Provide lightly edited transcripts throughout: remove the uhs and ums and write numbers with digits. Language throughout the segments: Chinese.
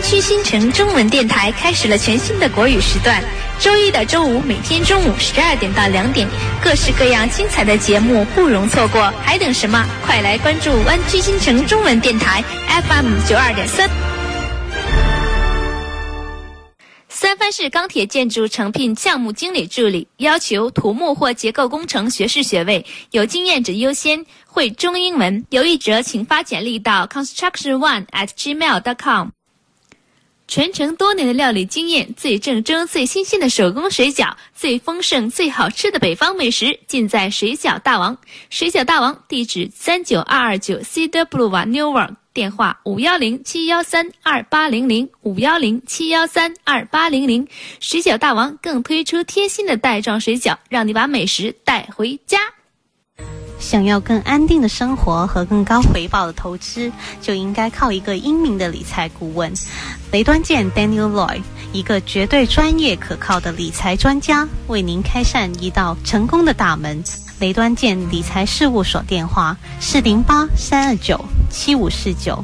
区新城中文电台开始了全新的国语时段，周一到周五每天中午12点到2点，各式各样精彩的节目不容错过，还等什么？快来关注湾区新城中文电台 FM 92.3。三藩市钢铁建筑诚聘项目经理助理，要求土木或结构工程学士学位，有经验者优先，会中英文。有意者请发简历到 construction1@gmail.com。传承多年的料理经验，最正宗最新鲜的手工水饺，最丰盛最好吃的北方美食，尽在水饺大王。水饺大王地址39229 Cedar Boulevard Newark，电话510-713-2800 510-713-2800。水饺大王更推出贴心的袋装水饺，让你把美食带回家。 想要更安定的生活和更高回报的投资，就应该靠一个英明的理财顾问。雷端健 Daniel Lloyd， 一个绝对专业可靠的理财专家，为您开善一道成功的大门。雷端健理财事务所电话408-329-7549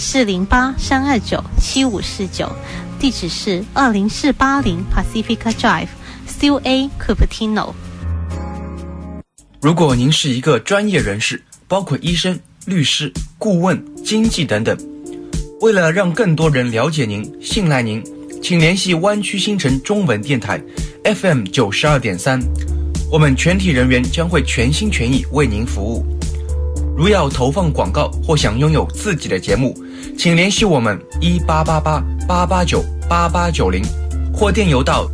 408-329-7549，地址是20480 Pacifica Drive CA Cupertino。 如果您是一个专业人士，包括医生、律师、顾问、经纪等等，为了让更多人了解您、信赖您，请联系湾区新城中文电台 FM 92.3，我们全体人员将会全心全意为您服务。如要投放广告或想拥有自己的节目，请联系我们1888-889-8890，或电邮到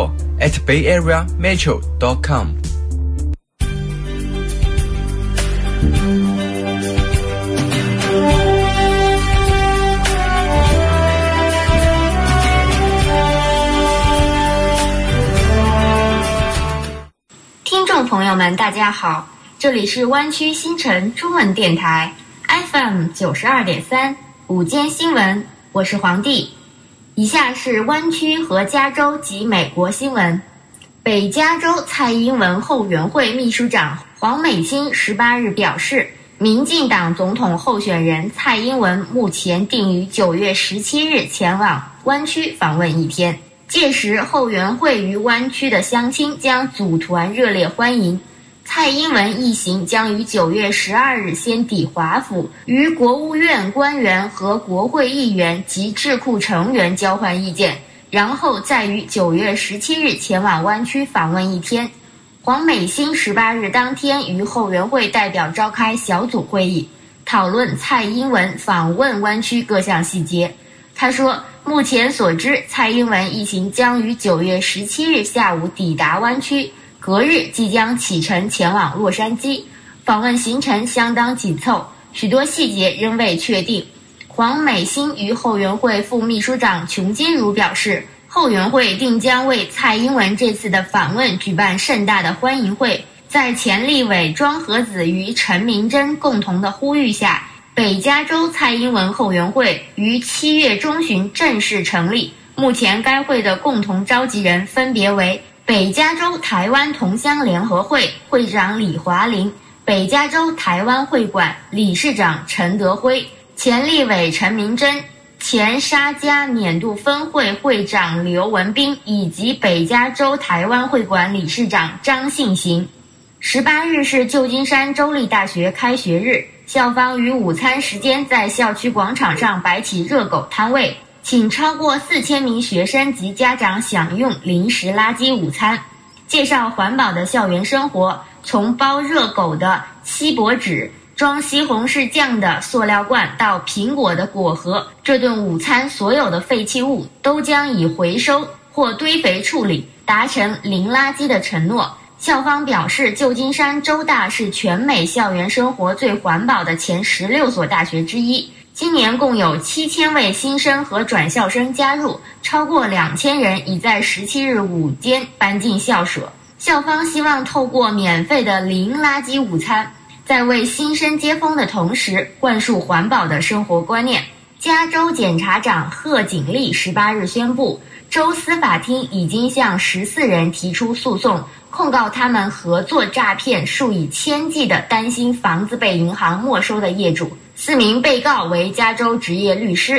info@bayareametro.com。 听众朋友们大家好，这里是湾区新城中文电台 FM 92.3午间新闻，我是黄帝。以下是湾区和加州及美国新闻。北加州蔡英文后援会秘书长黄美心18日表示，民进党总统候选人蔡英文目前定于9月17日前往湾区访问1天，届时后援会于湾区的乡亲将组团热烈欢迎。蔡英文一行将于9月12日先抵华府，与国务院官员和国会议员及智库成员交换意见，然后再于9月17日前往湾区访问1天。黄美心18日当天与后援会代表召开小组会议，讨论蔡英文访问湾区各项细节。他说，目前所知，蔡英文一行将于9月17日下午抵达湾区，隔日即将启程前往洛杉矶，访问行程相当紧凑，许多细节仍未确定。黄美心与后援会副秘书长琼金如表示，后援会定将为蔡英文这次的访问举办盛大的欢迎会。在前立委庄和子与陈明真共同的呼吁下，北加州蔡英文后援会于7月中旬正式成立。目前该会的共同召集人分别为北加州台湾同乡联合会会长李华林、北加州台湾会馆理事长陈德辉、前立委陈明真、前沙加碾度分会会长刘文彬以及北加州台湾会馆理事长张信行。18日是旧金山州立大学开学日，校方于午餐时间在校区广场上摆起热狗摊位，请超过4000名学生及家长享用零食垃圾午餐，介绍环保的校园生活，从包热狗的锡箔纸、装西红柿酱的塑料罐到苹果的果核，这顿午餐所有的废弃物都将以回收或堆肥处理，达成零垃圾的承诺。校方表示，旧金山州大是全美校园生活最环保的前16所大学之一，今年共有7000位新生和转校生加入，超过2000人已在17日午间搬进校舍。校方希望透过免费的零垃圾午餐，在为新生接风的同时灌输环保的生活观念。加州检察长贺锦丽18日宣布，州司法厅已经向14人提出诉讼，控告他们合作诈骗数以千计的担心房子被银行没收的业主。4名被告为加州职业律师，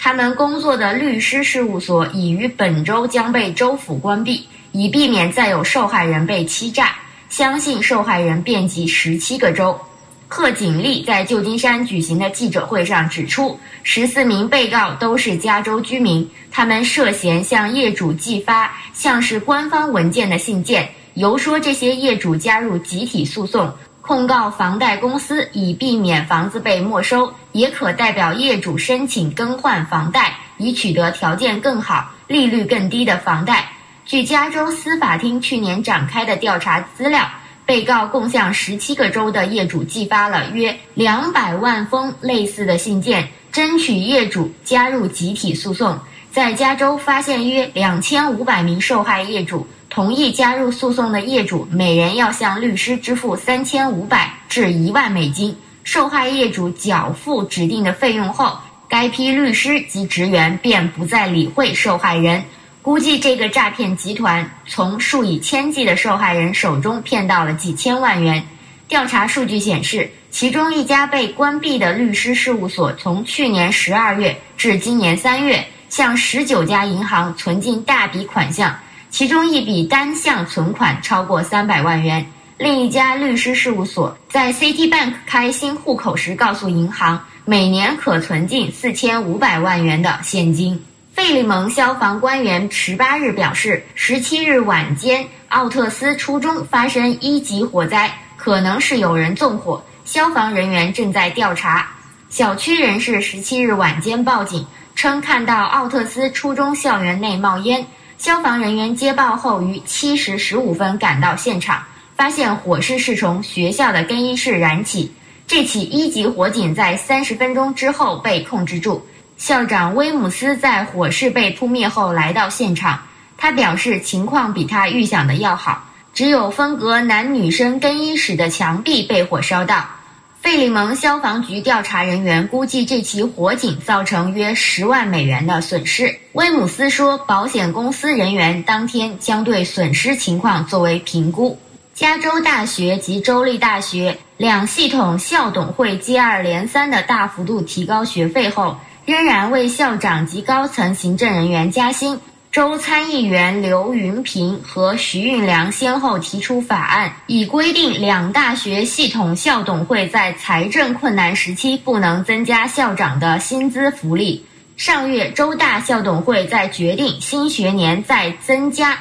他们工作的律师事务所已于本周将被州府关闭，以避免再有受害人被欺诈。相信受害人遍及17个州。贺锦丽在旧金山举行的记者会上指出，14名被告都是加州居民，他们涉嫌向业主寄发像是官方文件的信件，游说这些业主加入集体诉讼，控告房贷公司以避免房子被没收，也可代表业主申请更换房贷，以取得条件更好、利率更低的房贷。据加州司法厅去年展开的调查资料，被告共向17个州的业主寄发了约200万封类似的信件，争取业主加入集体诉讼。在加州发现约2500名受害业主，同意加入诉讼的业主每人要向律师支付3500至1万美金。受害业主缴付指定的费用后，该批律师及职员便不再理会受害人。估计这个诈骗集团从数以千计的受害人手中骗到了几千万元。调查数据显示，其中一家被关闭的律师事务所从去年12月至今年3月，向19家银行存进大笔款项，其中一笔单项存款超过300万元。另一家律师事务所在 Citibank 开新户口时告诉银行，每年可存进4500万元的现金。费利蒙消防官员18日表示，17日晚间奥特斯初中发生1级火灾，可能是有人纵火，消防人员正在调查。小区人士17日晚间报警称看到奥特斯初中校园内冒烟，消防人员接报后于7时15分赶到现场，发现火势是从学校的更衣室燃起。这起1级火警在30分钟之后被控制住。校长威姆斯在火势被扑灭后来到现场，他表示情况比他预想的要好，只有分隔男女生更衣室的墙壁被火烧到。费利蒙消防局调查人员估计这起火警造成约10万美元的损失。威姆斯说，保险公司人员当天将对损失情况作为评估。加州大学及州立大学两系统校董会接二连三的大幅度提高学费后，仍然为校长及高层行政人员加薪。州参议员刘云平和徐运良先后提出法案，以规定两大学系统校董会在财政困难时期不能增加校长的薪资福利。上月，州大校董会在决定新学年再增加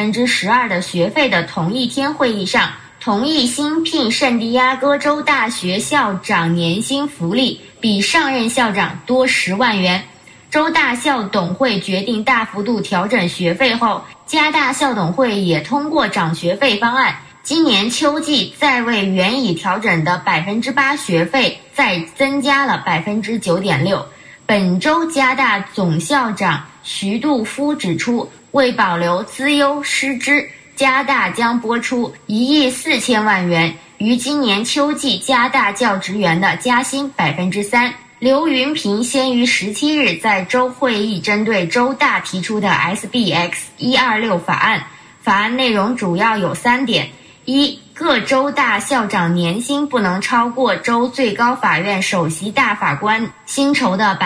12%的学费的同一天会议上，同意新聘圣地亚哥州大学校长年薪福利比上任校长多10万元。州大校董会决定大幅度调整学费后，加大校董会也通过涨学费方案，今年秋季再为原已调整的8%学费再增加了9.6%。本周加大总校长徐杜夫指出，为保留资优师资，加大将拨出1亿4千万元，于今年秋季加大教职员的加薪3%。刘云平先于17日在州会议针对州大提出的 SBX 126法案，法案内容主要有3点：一、各州大校长年薪不能超过州最高法院首席大法官薪酬的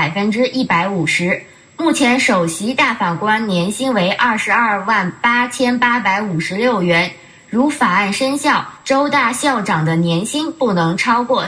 150%。目前首席大法官年薪为228856元。如法案生效，州大校长的年薪不能超过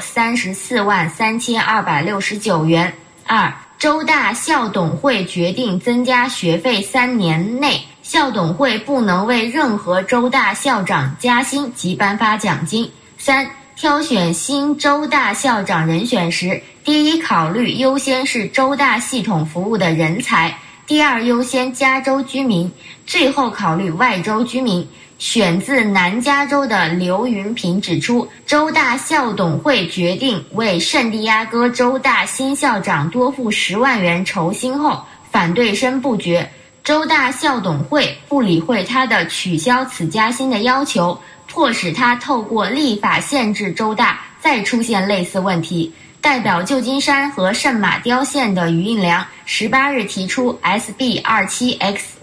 343269元。二、州大校董会决定增加学费3年内，校董会不能为任何州大校长加薪及颁发奖金。三、挑选新州大校长人选时，第一考虑优先是州大系统服务的人才，第二优先加州居民，最后考虑外州居民。选自南加州的刘云平指出，州大校董会决定为圣地亚哥州大新校长多付10万元酬薪后，反对声不绝。州大校董会不理会他的取消此加薪的要求，迫使他透过立法限制州大再出现类似问题。代表旧金山和圣马刁县的余印良18日提出 SB 27X1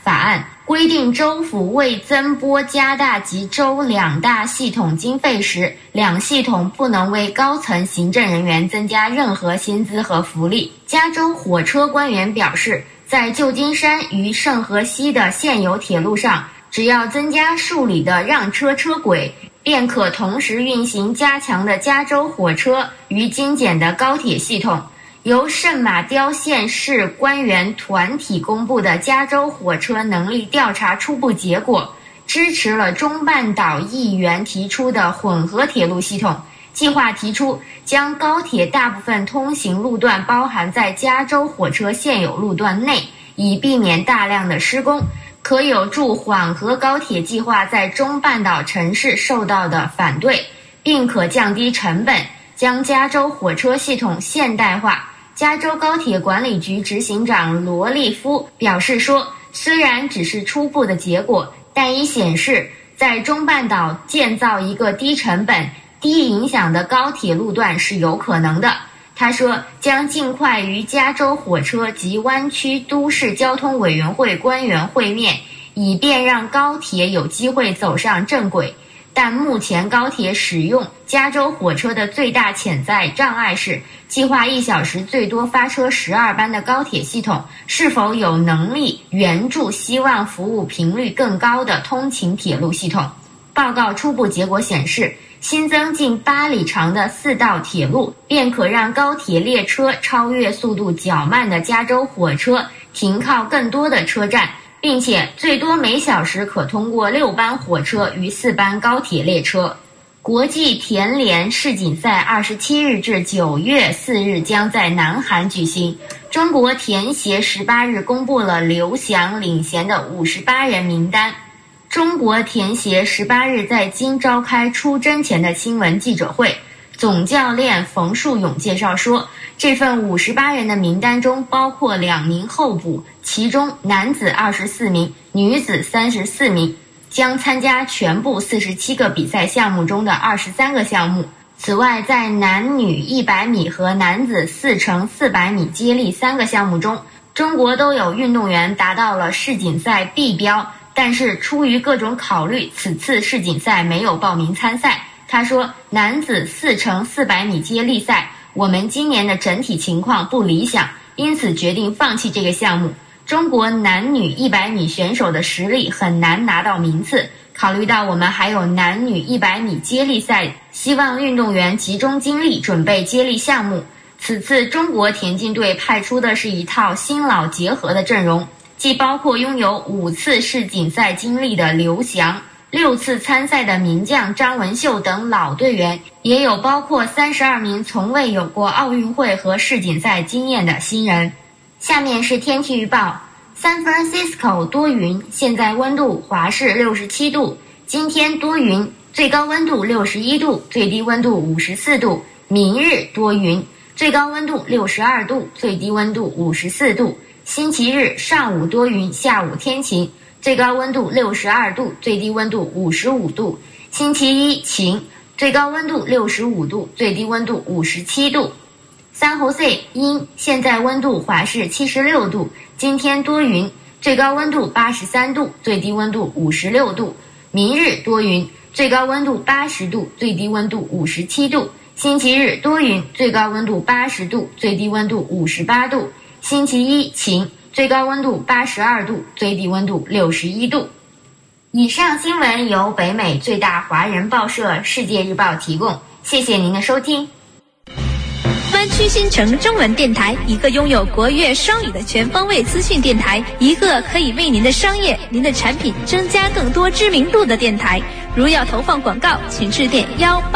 法案，规定州府为增拨加大及州两大系统经费时，两系统不能为高层行政人员增加任何薪资和福利。加州火车官员表示，在旧金山与圣荷西的现有铁路上，只要增加数里的让车车轨，便可同时运行加强的加州火车与精简的高铁系统。由圣马刁县市官员团体公布的加州火车能力调查初步结果，支持了中半岛议员提出的混合铁路系统。计划提出将高铁大部分通行路段包含在加州火车现有路段内，以避免大量的施工，可有助缓和高铁计划在中半岛城市受到的反对，并可降低成本，将加州火车系统现代化。加州高铁管理局执行长罗利夫表示说，虽然只是初步的结果，但已显示在中半岛建造一个低成本、低影响的高铁路段是有可能的。他说，将尽快与加州火车及湾区都市交通委员会官员会面，以便让高铁有机会走上正轨。但目前高铁使用加州火车的最大潜在障碍是，计划1小时最多发车12班的高铁系统是否有能力援助希望服务频率更高的通勤铁路系统。报告初步结果显示，新增近8里长的4道铁路，便可让高铁列车超越速度较慢的加州火车，停靠更多的车站，并且最多每小时可通过6班火车与4班高铁列车。国际田联世锦赛27日至9月4日将在南韩举行。中国田协18日公布了刘翔领衔的58人名单。中国田协18日在京召开出征前的新闻记者会，总教练冯树勇介绍说，这份58人的名单中包括2名候补，其中男子24名，女子34名，将参加全部47个比赛项目中的23个项目。此外，在男女100米和男子4x400米接力3个项目中，中国都有运动员达到了世锦赛 B 标，但是出于各种考虑，此次世锦赛没有报名参赛。他说，男子4x400米接力赛，我们今年的整体情况不理想，因此决定放弃这个项目。中国男女100米选手的实力很难拿到名次，考虑到我们还有男女100米接力赛，希望运动员集中精力准备接力项目。此次中国田径队派出的是一套新老结合的阵容，既包括拥有5次世锦赛经历的刘翔，6次参赛的名将张文秀等老队员，也有包括32名从未有过奥运会和世锦赛经验的新人。下面是天气预报。San Francisco 多云，现在温度华氏67度，今天多云，最高温度61度，最低温度54度，明日多云，最高温度62度，最低温度54度，星期日上午多云，下午天晴，最高温度62度，最低温度55度，星期一晴，最高温度65度，最低温度57度。San Jose 阴，现在温度华氏76度，今天多云，最高温度83度，最低温度56度，明日多云，最高温度80度，最低温度57度，星期日多云，最高温度80度，最低温度58度，星期一晴，最高温度82度，最低温度61度。以上新闻由北美最大华人报社《世界日报》提供，谢谢您的收听。 湾区新城中文电台，一个拥有国粤双语的全方位资讯电台，一个可以为您的商业、您的产品增加更多知名度的电台。如要投放广告，请致电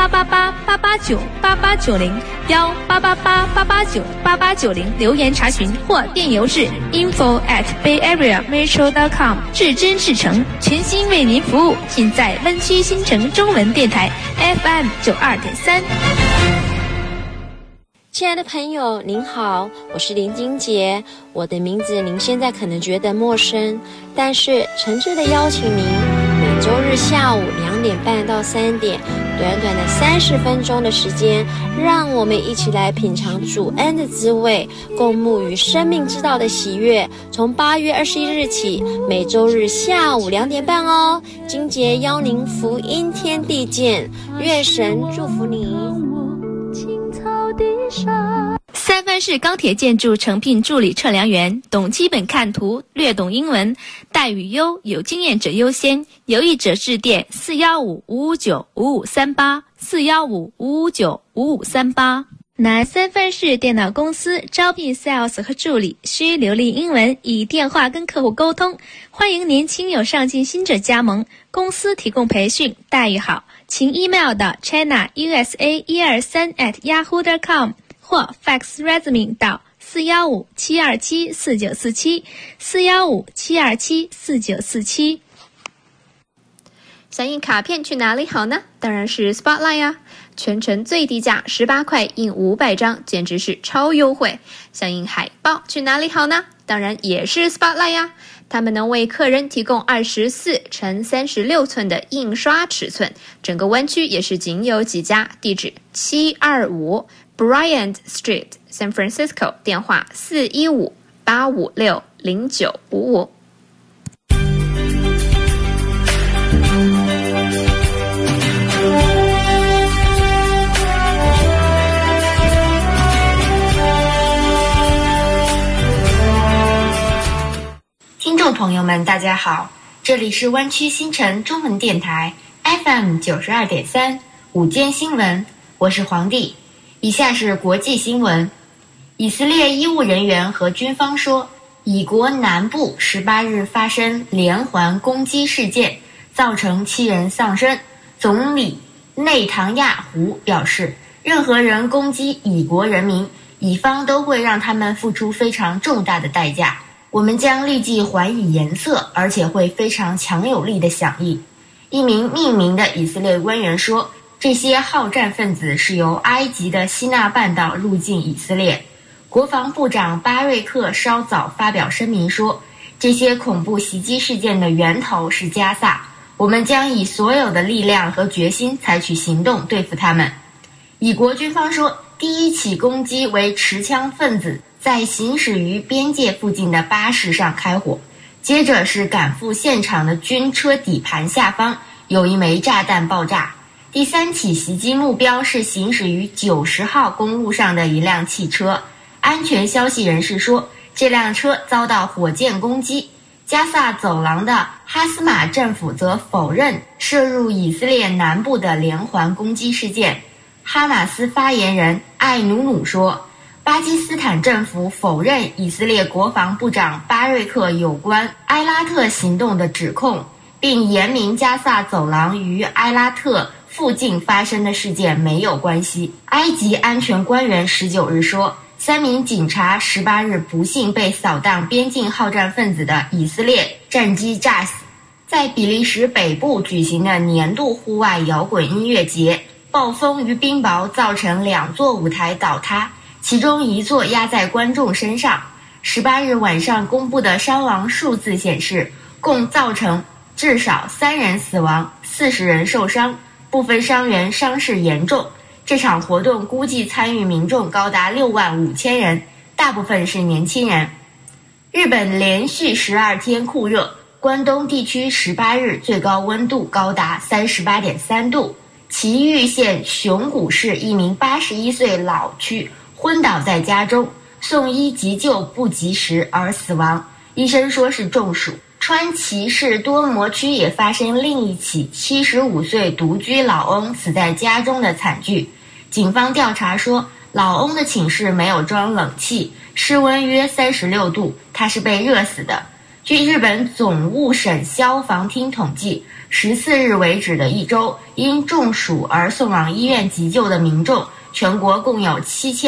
1888-889-8890，1888-889-8890留言查询，或电邮至 info@bayareametro.com， 至真至诚，全心为您服务，尽在湾区新城中文电台 FM 92.3。 亲爱的朋友您好，我是林金杰。我的名字您现在可能觉得陌生，但是诚挚的邀请您每周日下午2点半到3点，短短的30分钟的时间，让我们一起来品尝主恩的滋味，共沐与生命之道的喜悦。从8月21日起，每周日下午2点半哦。金杰邀您福音天地见，愿神祝福你。 三藩市钢铁建筑诚聘助理测量员，懂基本看图，略懂英文，待遇优，有经验者优先，有意者致电415-559-5538，415-559-5538。南三藩市电脑公司招聘 sales 和助理，需流利英文，以电话跟客户沟通，欢迎年轻有上进心者加盟，公司提供培训，待遇好，请 email 到 chinausa123@yahoo.com 或 fax resume 到415-727-4947 想印卡片去哪里好呢？当然是 Spotlight 呀，全程最低价18块印500张，简直是超优惠。想印海报去哪里好呢？当然也是 Spotlight 呀，他们能为客人提供24×36寸的印刷尺寸，整个湾区也是仅有几家，地址725 Bryant Street San Francisco， 电话415-856-0955。 听众朋友们大家好，这里是湾区新城中文电台 FM 92.3午间新闻，我是黄帝。以下是国际新闻。以色列医务人员和军方说，以国南部18日发生连环攻击事件，造成7人丧生。总理内唐亚胡表示，任何人攻击以国人民，以方都会让他们付出非常重大的代价，我们将立即还以颜色，而且会非常强有力的响应。一名匿名的以色列官员说，这些好战分子是由埃及的西奈半岛入境以色列。国防部长巴瑞克稍早发表声明说，这些恐怖袭击事件的源头是加萨，我们将以所有的力量和决心采取行动对付他们。以国军方说，第一起攻击为持枪分子在行驶于边界附近的巴士上开火，接着是赶赴现场的军车底盘下方有一枚炸弹爆炸。第三起袭击目标是行驶于90号公路上的一辆汽车，安全消息人士说，这辆车遭到火箭攻击。加萨走廊的哈斯马政府则否认涉入以色列南部的连环攻击事件。哈马斯发言人艾努努说，巴基斯坦政府否认以色列国防部长巴瑞克有关埃拉特行动的指控，并言明加萨走廊与埃拉特附近发生的事件没有关系。埃及安全官员19日说，3名警察18日不幸被扫荡边境好战分子的以色列战机炸死。在比利时北部举行的年度户外摇滚音乐节，暴风与冰雹造成2座舞台倒塌，其中1座压在观众身上。18日晚上公布的伤亡数字显示，共造成至少3人死亡，40人受伤，部分伤员伤势严重。这场活动估计参与民众高达6万5千人，大部分是年轻人。日本连续12天酷热，关东地区18日最高温度高达 38.3 度。埼玉县熊谷市一名81岁老区昏倒在家中，送医急救不及时而死亡，医生说是中暑。川崎市多摩区也发生另一起75岁独居老翁死在家中的惨剧。警方调查说，老翁的寝室没有装冷气，室温约36度，他是被热死的。据日本总务省消防厅统计，14日为止的一周，因中暑而送往医院急救的民众，全国共有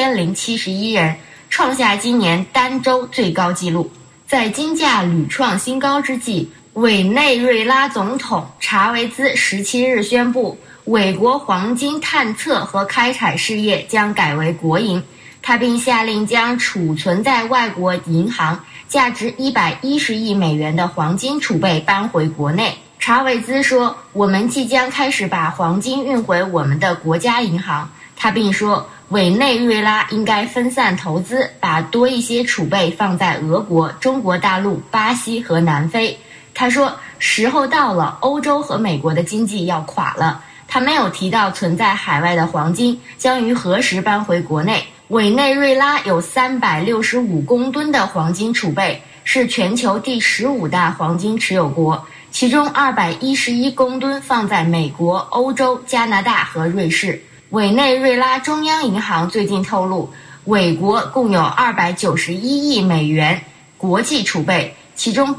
7071人，创下今年单周最高纪录。在金价屡创新高之际，委内瑞拉总统查韦兹17日宣布，委国黄金探测和开采事业将改为国营。他并下令将储存在外国银行价值110亿美元的黄金储备搬回国内。 查韦兹说，我们即将开始把黄金运回我们的国家银行。他并说，委内瑞拉应该分散投资，把多一些储备放在俄国、中国大陆、巴西和南非。他说，时候到了，欧洲和美国的经济要垮了。他没有提到存在海外的黄金将于何时搬回国内。委内瑞拉有365公吨的黄金储备，是全球第15大黄金持有国，其中211公吨放在美国、欧洲、加拿大和瑞士。委内瑞拉中央银行最近透露，委国共有291亿美元国际储备，其中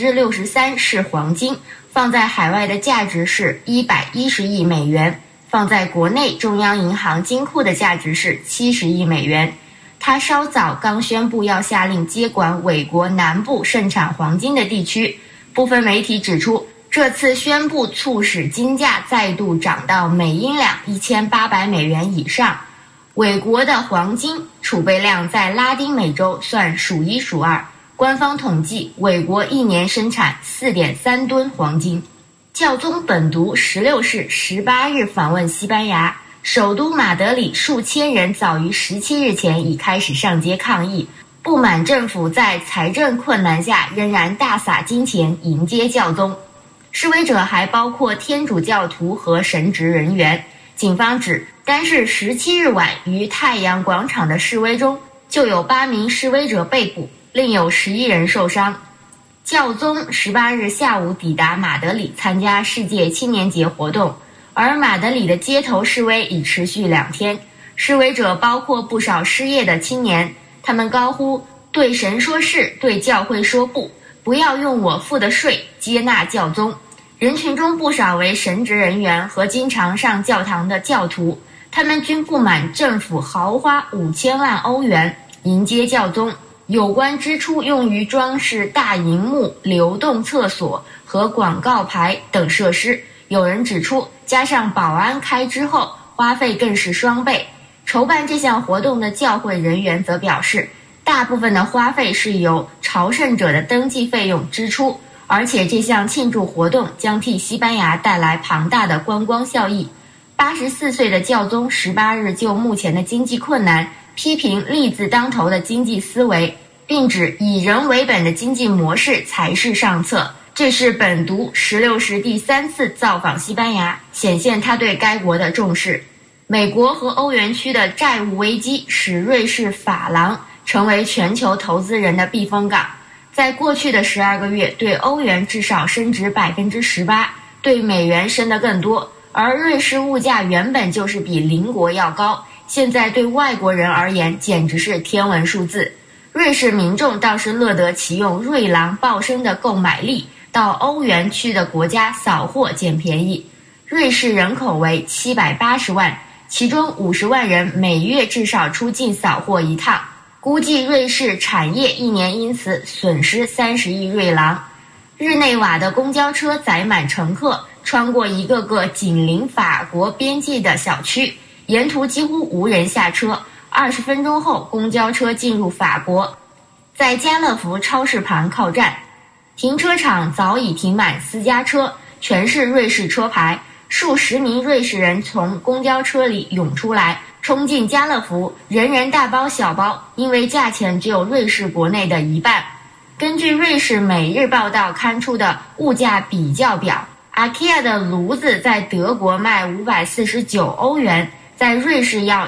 63%是黄金，放在海外的价值是110亿美元，放在国内中央银行金库的价值是70亿美元。他稍早刚宣布要下令接管委国南部盛产黄金的地区。部分媒体指出，这次宣布促使金价再度涨到每英两1800美元以上。委国的黄金储备量在拉丁美洲算数一数二，官方统计，委国一年生产4.3吨黄金。教宗本笃16世18日访问西班牙，首都马德里数千人早于17日前已开始上街抗议，不满政府在财政困难下仍然大撒金钱迎接教宗。示威者还包括天主教徒和神职人员。警方指，单是17日晚于太阳广场的示威中，就有8名示威者被捕，另有11人受伤。教宗18日下午抵达马德里参加世界青年节活动，而马德里的街头示威已持续2天。示威者包括不少失业的青年，他们高呼对神说是，对教会说不，不要用我付的税接纳教宗。人群中不少为神职人员和经常上教堂的教徒，他们均不满政府豪花5000万欧元迎接教宗，有关支出用于装饰大荧幕、流动厕所和广告牌等设施。有人指出，加上保安开支后，花费更是双倍。筹办这项活动的教会人员则表示，大部分的花费是由朝圣者的登记费用支出，而且这项庆祝活动将替西班牙带来庞大的观光效益。84岁的教宗18日就目前的经济困难批评利字当头的经济思维，并指以人为本的经济模式才是上策。这是本笃16世第3次造访西班牙，显现他对该国的重视。美国和欧元区的债务危机使瑞士法郎成为全球投资人的避风港。在过去的12个月，对欧元至少升值18%，对美元升得更多。而瑞士物价原本就是比邻国要高，现在对外国人而言简直是天文数字。瑞士民众倒是乐得其用瑞郎暴升的购买力到欧元区的国家扫货捡便宜。瑞士人口为780万，其中50万人每月至少出境扫货一趟，估计瑞士产业一年因此损失30亿瑞郎。日内瓦的公交车载满乘客，穿过一个个紧邻法国边界的小区，沿途几乎无人下车。20分钟后，公交车进入法国，在家乐福超市旁靠站，停车场早已停满私家车，全是瑞士车牌。数十名瑞士人从公交车里涌出来，冲进家乐福，人人大包小包，因为价钱只有瑞士国内的一半。根据瑞士每日报道刊出的物价比较表， IKEA 的炉子在德国卖549欧元，在瑞士要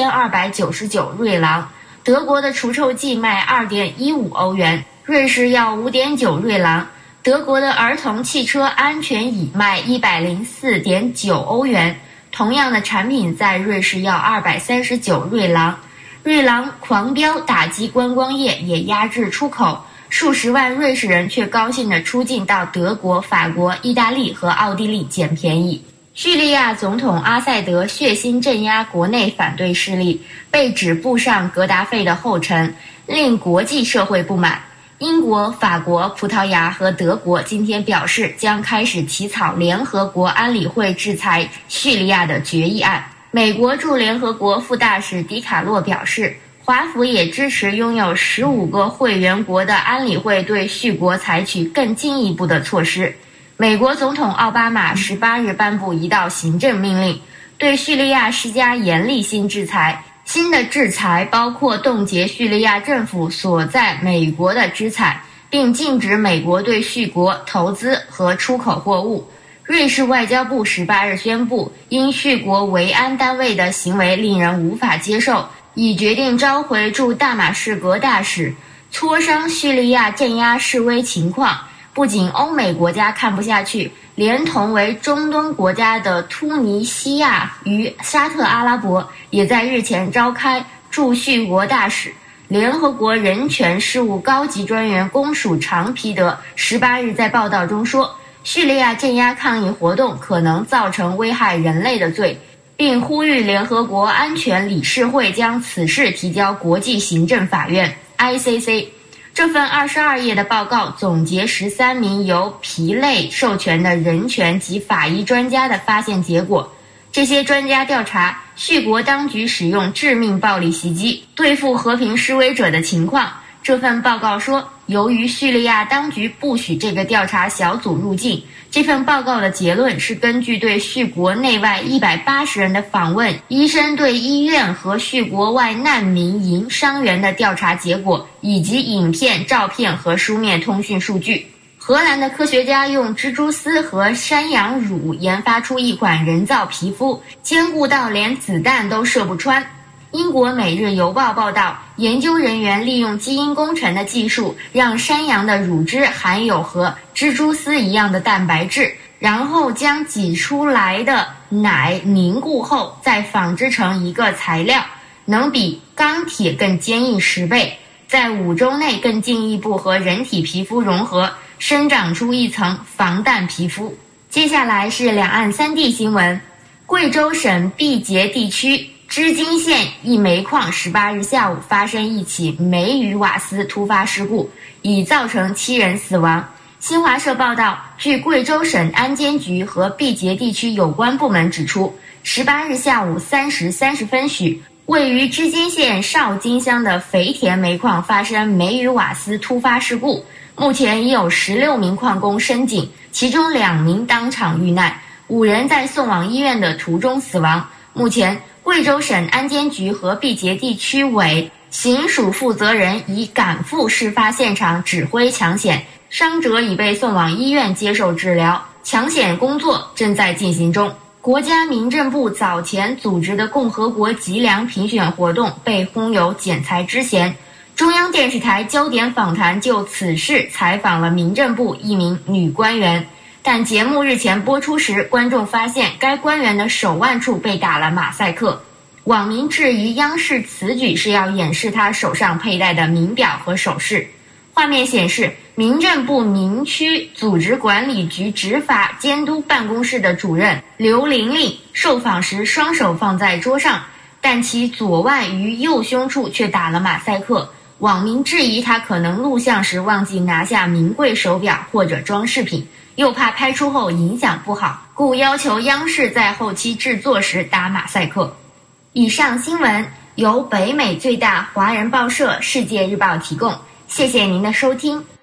1299瑞郎。德国的除臭剂卖2.15欧元，瑞士要5.9瑞郎。德国的儿童汽车安全椅卖104.9欧元，同样的产品在瑞士要239瑞郎。瑞郎狂飙打击观光业，也压制出口，数十万瑞士人却高兴地出境到德国、法国、意大利和奥地利捡便宜。叙利亚总统阿塞德血腥镇压国内反对势力，被指步上格达费的后尘，令国际社会不满。英国、法国、葡萄牙和德国今天表示将开始起草联合国安理会制裁叙利亚的决议案。美国驻联合国副大使迪卡洛表示，华府也支持拥有15个会员国的安理会对叙国采取更进一步的措施。 美国总统奥巴马18日颁布一道行政命令，对叙利亚施加严厉新制裁。新的制裁包括冻结叙利亚政府所在美国的资产，并禁止美国对叙国投资和出口货物。瑞士外交部18日宣布，因叙国维安单位的行为令人无法接受，已决定召回驻大马士革大使，磋商叙利亚镇压示威情况。不仅欧美国家看不下去，连同为中东国家的突尼西亚与沙特阿拉伯也在日前召开驻叙国大使。联合国人权事务高级专员公署长皮德18日在报道中说，叙利亚镇压抗议活动可能造成危害人类的罪，并呼吁联合国安全理事会将此事提交国际行政法院 ICC。这份22页的报告总结13名由皮类授权的人权及法医专家的发现结果。这些专家调查叙国当局使用致命暴力袭击对付和平示威者的情况。这份报告说，由于叙利亚当局不许这个调查小组入境，这份报告的结论是根据对叙国内外180人的访问，医生对医院和叙国外难民营伤员的调查结果，以及影片、照片和书面通讯数据。荷兰的科学家用蜘蛛丝和山羊乳研发出一款人造皮肤，坚固到连子弹都射不穿。英国《每日邮报》报道，研究人员利用基因工程的技术，让山羊的乳汁含有和蜘蛛丝一样的蛋白质，然后将挤出来的奶凝固后再纺织成一个材料，能比钢铁更坚硬10倍，在5周内更进一步和人体皮肤融合，生长出一层防弹皮肤。接下来是两岸3地新闻。贵州省毕节地区织金县一煤矿18日下午发生一起煤与瓦斯突发事故，已造成7人死亡。新华社报道，据贵州省安监局和毕节地区有关部门指出，18日下午3时30分许，位于织金县邵金乡的肥田煤矿发生煤与瓦斯突发事故，目前已有16名矿工申警，其中2名当场遇难，5人在送往医院的途中死亡。目前贵州省安监局和毕节地区委刑署负责人已赶赴事发现场指挥抢险，伤者已被送往医院接受治疗，抢险工作正在进行中。国家民政部早前组织的共和国脊梁评选活动被轰有剪裁之嫌。中央电视台焦点访谈就此事采访了民政部一名女官员，但节目日前播出时，观众发现该官员的手腕处被打了马赛克。网民质疑央视此举是要掩饰他手上佩戴的名表和首饰。画面显示，民政部民区组织管理局执法监督办公室的主任刘玲玲受访时双手放在桌上，但其左腕与右胸处却打了马赛克。网民质疑他可能录像时忘记拿下名贵手表或者装饰品，又怕拍出后影响不好，故要求央视在后期制作时打马赛克。以上新闻由北美最大华人报社《世界日报》提供，谢谢您的收听。